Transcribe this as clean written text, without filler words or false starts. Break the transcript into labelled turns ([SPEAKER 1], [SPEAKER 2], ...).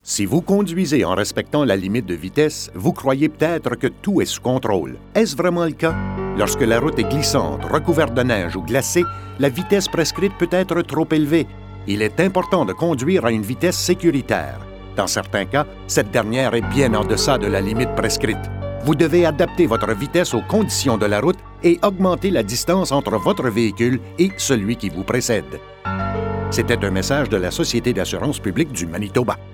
[SPEAKER 1] Si vous conduisez en respectant la limite de vitesse, vous croyez peut-être que tout est sous contrôle. Est-ce vraiment le cas? Lorsque la route est glissante, recouverte de neige ou glacée, la vitesse prescrite peut être trop élevée. Il est important de conduire à une vitesse sécuritaire. Dans certains cas, cette dernière est bien en deçà de la limite prescrite. Vous devez adapter votre vitesse aux conditions de la route et augmenter la distance entre votre véhicule et celui qui vous précède. C'était un message de la Société d'assurance publique du Manitoba.